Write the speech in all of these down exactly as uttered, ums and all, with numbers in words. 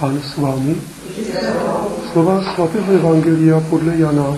Pán s vámi. Slova svatého evangelia podle Jana.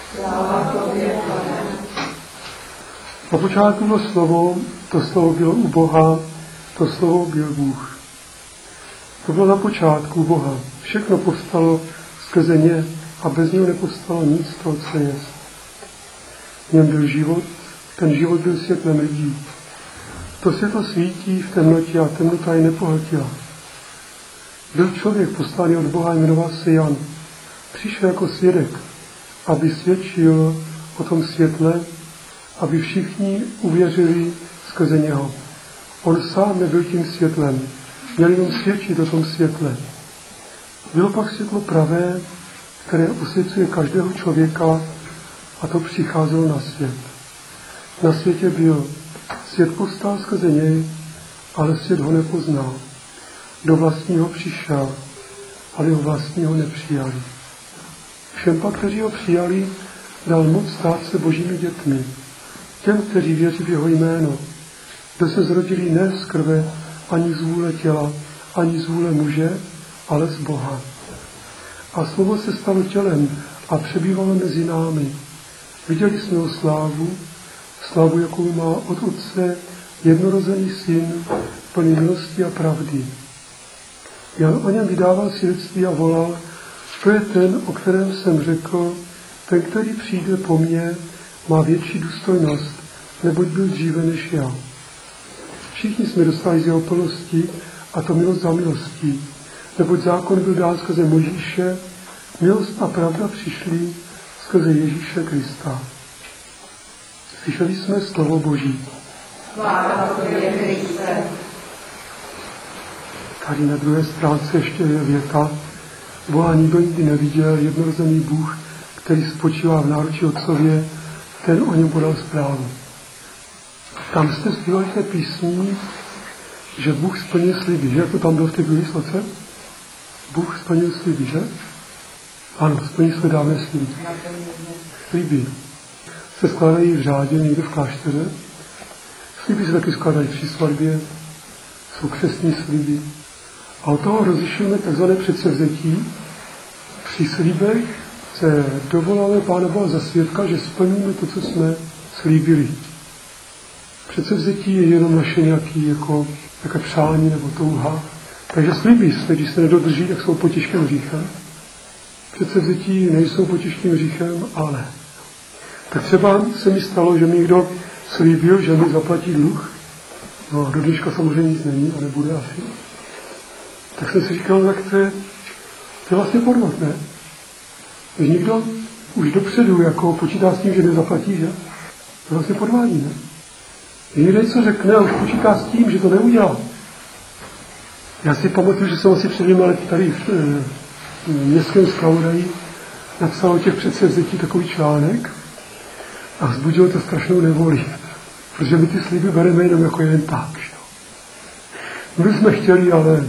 Na počátku bylo slovo, to slovo bylo u Boha, to slovo byl Bůh. To bylo na počátku Boha. Všechno povstalo skrze ně a bez něho nepovstalo nic z toho, co je. V něm byl život, ten život byl světlem lidí. To světlo svítí v temnotě a temnota je nepohltila. Byl člověk poslaný od Boha, jmenoval se Jan. Přišel jako svědek, aby svědčil o tom světle, aby všichni uvěřili skrze něho. On sám nebyl tím světlem, měl jenom svědčit o tom světle. Bylo pak světlo pravé, které osvěcuje každého člověka, a to přicházelo na svět. Na světě byl, svět povstal skrze něj, ale svět ho nepoznal. Do vlastního přišel, ale ho vlastního nepřijali. Všem pak, kteří ho přijali, dal moc stát se božími dětmi. Těm, kteří věří v jeho jméno, kdo se zrodili ne z krve, ani z vůle těla, ani z vůle muže, ale z Boha. A slovo se stalo tělem a přebývalo mezi námi. Viděli jsme ho slávu, slávu, jakou má od Otce jednorozený syn, plný milosti a pravdy. Jan o něm vydával svědectví a volal, to je ten, o kterém jsem řekl, ten, který přijde po mně, má větší důstojnost, neboť byl dříve než já. Všichni jsme dostali z jeho plnosti, a to milost za milostí, neboť zákon byl dán skrze Mojžíše, milost a pravda přišly skrze Ježíše Krista. Slyšeli jsme slovo Boží. Sláva tobě, Kriste. Tady na druhé stránce ještě je věta. Boha nikdo nikdy neviděl, jednorozený Bůh, který spočívá v náručí Otcově, ten o něm podal zprávu. Tam jste zpívali té písní, že Bůh splnil sliby, že? To tam bylo v té druhé sloce? Bůh splnil sliby, že? Ano, splnil své dávné sliby. Sliby se skládají v řádě, někde v klášteře. Sliby se taky skládají při svatbě, jsou křestní sliby. A od toho rozlišujeme tzv. Předsevzetí. Při slibech se dovoláme Pána Boha za svědka, že splníme to, co jsme slíbili. Předsevzetí je jenom naše nějaké jako, nějaké přání nebo touha. Takže sliby, když se nedodrží, tak jsou pod těžkým hříchem. Předsevzetí nejsou pod těžkým hříchem, ale. Tak třeba se mi stalo, že mi někdo slíbil, že mi zaplatí dluh. No a do dneška samozřejmě nic není a nebude asi. Tak jsem si říkal, tak to je, to je vlastně podvod, ne? Když někdo už dopředu jako počítá s tím, že nezaplatí, že? To vlastně podvádí, ne? Když něco řekne a už počítá s tím, že to neudělá. Já si pamatuju, že jsem asi před dvěma lety tady v, v městském zpravodaji napsal o těch předsevzetí takový článek a vzbudilo to strašnou nevoli. Protože my ty sliby bereme jenom jako jen tak. Že? My jsme chtěli, ale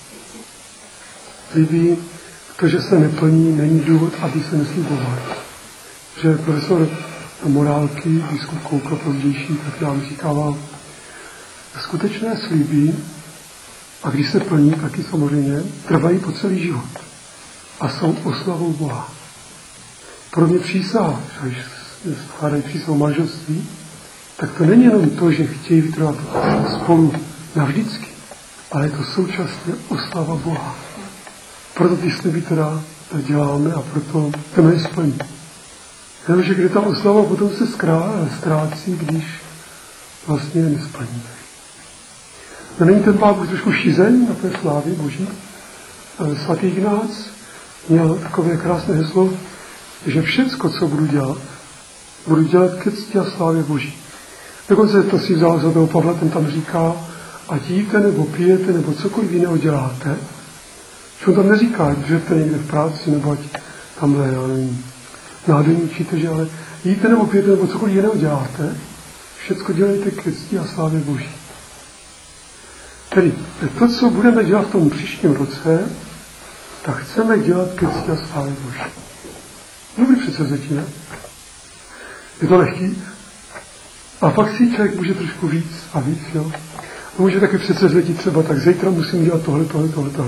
sliby, to, že se neplní, není důvod, aby se neslibovali. Že profesor morálky, biskup Koukl pozdější, tak nám říkával, skutečné sliby, a když se plní, taky samozřejmě, trvají po celý život a jsou oslavou Boha. Podobně přísaha, když skládají přísahu manželství, tak to není jenom to, že chtějí vytrvat spolu navždycky, ale je to současně oslava Boha. Proto ty sliby teda děláme a proto to nesplní. Jenomže kde ta oslava potom se ztrácí, když vlastně nesplníme. No není ten Pán Bůh trošku šizeň na té slávě Boží? Svatý Ignác měl takové krásné heslo, že všecko, co budu dělat, budu dělat ke cti a slávě Boží. Dokonce to si vzal za toho Pavla, ten tam říká, ať jíte nebo pijete nebo cokoliv jiného děláte. Čo on tam neříká, ať dřete někde v práci, nebo ať tamhle, já nevím, nádoní učíte, že ale jíte nebo pijete nebo cokoliv jiného děláte, všecko dělejte ke cti a slávě Boží. Tedy to, co budeme dělat v tom příštím roce, tak chceme dělat ke cti a slávě Boží. Dobrý předsevzetí, ne? Je to lehký. A pak si člověk může trošku víc a víc, jo. A může taky předsevzetí třeba, tak zítra musím dělat tohle, tohle, tohle, tohle.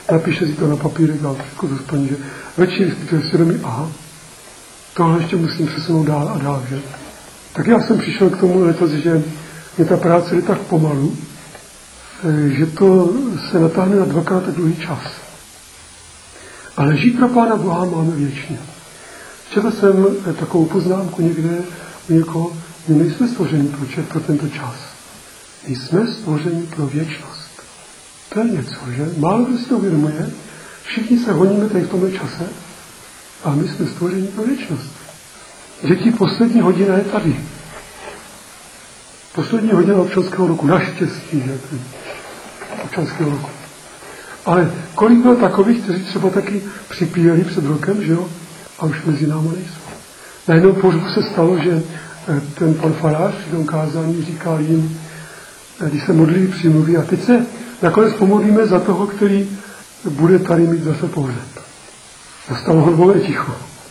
napíše si to na papírek a jako to splní, že večer zpětuje svědomí, aha, tohle ještě musím přesunout dál a dál, že? Tak já jsem přišel k tomu letos, že mě ta práce jde tak pomalu, že to se natáhne na dvakrát tak dlouhý čas. Ale žít pro Pána Boha máme věčně. Četl jsem takovou poznámku někde u někoho, my nejsme stvořeni pro, čet, pro tento čas. My jsme stvořeni pro věčnost. To je něco, že? Málo kdo si to uvědomuje. Všichni se honíme tady v tomhle čase a my jsme stvořeni pro věčnost. Děti, poslední hodina je tady. Poslední hodina občanského roku. Naštěstí, že? Občanského roku. Ale kolik bylo takových, kteří třeba taky připíjeli před rokem, že jo? A už mezi námi nejsou. Najednou pohřbu se stalo, že ten pan farář při tom kázání říkal jim, když se modlili přímluví, a teď se nakonec pomodlíme za toho, který bude tady mít zase pohřeb. Nastalo hrobové ticho.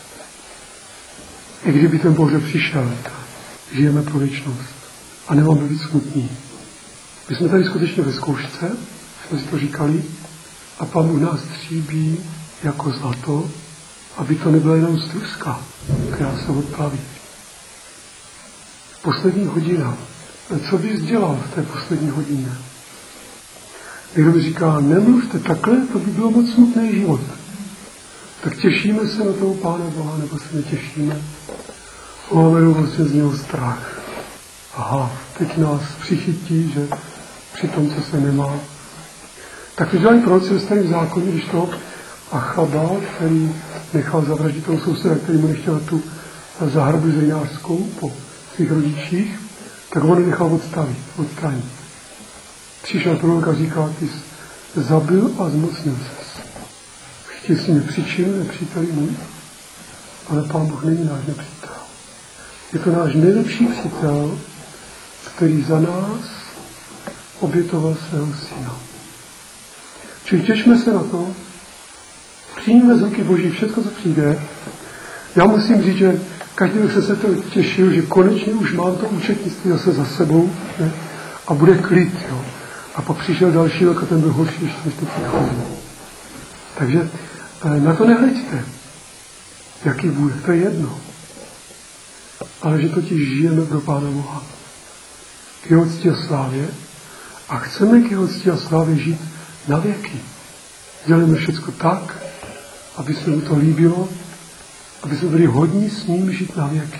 I kdyby ten pohřeb přišel, žijeme pro věčnost a nemáme být smutní. My jsme tady skutečně ve zkoušce, jsme si to říkali, a Pán Bůh nás tříbí jako zlato, aby to nebyla jenom struska, která se odplaví. Poslední hodina. Co bys dělal v té poslední hodině? Někdo mi říká, nemluvte takhle, to by bylo moc smutný život. Tak těšíme se na toho Pána Boha, nebo se netěšíme? Máme vlastně z něho strach. Aha, teď nás přichytí, že při tom, co se nemá. Tak to dělají proroci ve Starém zákoně, když to Achaba, který nechal zavraždit toho souseda, který mu nechtěl tu zahradu zrýnářskou po svých rodičích, tak on nechal odstavit, odstranit. Přišel prorok a říkal, ty jsi zabil a zmocnil ses. Chtěl si nepříčinu, nepříteli můj, ale Pán Bůh není náš nepřítel. Je to náš nejlepší přítel, který za nás obětoval svého syna. Čili těšme se na to, přijmeme z ruky Boží všechno, co přijde. Já musím říct, že každý bych se to těšil, že konečně už mám to účetnictví zase za sebou, ne? A bude klid. Jo? A pak přišel další rok a ten byl horší ještě než to předchozí. Takže na to nehleďte, jaký bude, to je jedno. Ale že totiž žijeme pro Pána Boha. K jeho cti a slávě a chceme k jeho cti a slávě žít na věky. Děláme všechno tak, aby se mu to líbilo, aby jsme byli hodní s ním žít na věky.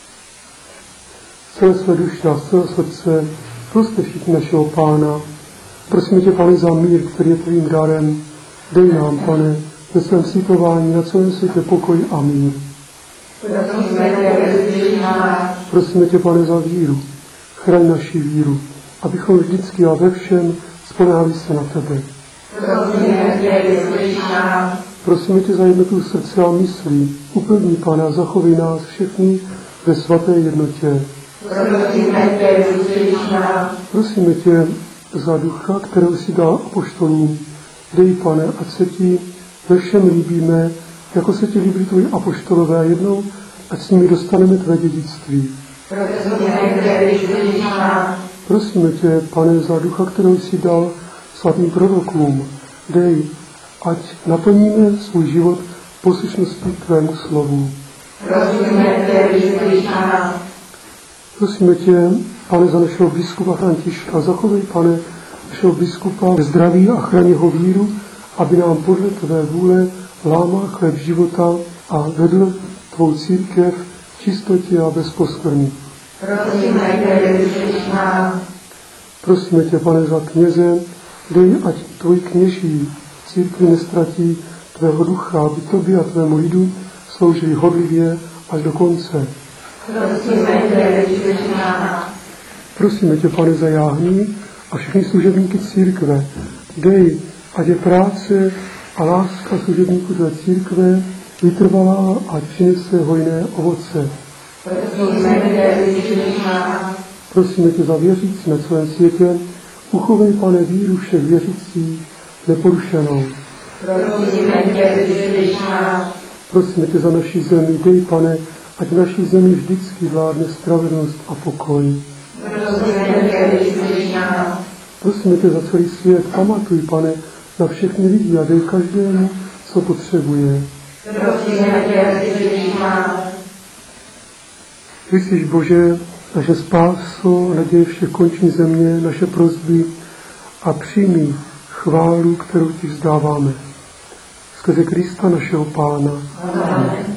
Celé své duše a celé srdce proste všichni našeho Pána. Prosíme tě, Pane, za mír, který je tvým dárem. Dej nám, Pane, ve svém světování na celém světě pokoj a mír. Prosíme tě, Pane, za víru. Chraň naši víru, abychom vždycky a ve všem spolehali se na tebe. Prosíme tě za jednotu srdce a myslí. Upevni, Pane, a zachovej nás všechny ve svaté jednotě. Prosíme tě za ducha, kterou si dal apoštolům. Dej, Pane, ať se ti ve všem líbíme, jako se ti líbí tvoji apoštolové, a jednou ať s nimi dostaneme tvé dědictví. Prosíme tě, Pane, za ducha, kterou si dal svatým prorokům. Dej, ať naplníme svůj život poslušností tvému slovu. Prosíme tě, Pane, za našeho biskupa Františka. Zachovej, Pane, našeho biskupa ve zdraví a chraň jeho víru, aby nám podle tvé vůle lámal chléb života a vedl tvou církev v čistotě a bez poskvrny. Prosíme tě, Pane, za kněze. Dej, ať tvoji kněží církvi nestratí tvého ducha, aby tobě a tvému lidu sloužili hodlivě až do konce. Prosíme tě, Pane, za jáhní a všechny služebníky církve. Dej, ať je práce a láska služebníků tvé církve vytrvalá a přinese hojné ovoce. Prosíme tě za věřící na celém světě. Uchovej, Pane, víru všech věřících neporušenou. Prosíme tě za naši zemi. Dej, Pane, ať v naší zemi vždycky vládne spravedlnost a pokoj. Prosíme tě za celý svět. Pamatuj, Pane, za všechny lidi a dej každému, co potřebuje. Prosím tě, Ježíš náš. Vyslyš, Bože, naše spáso, naděje všech končin země, naše prosby a přijmi chválu, kterou ti vzdáváme. Skrze Krista našeho Pána. Amen.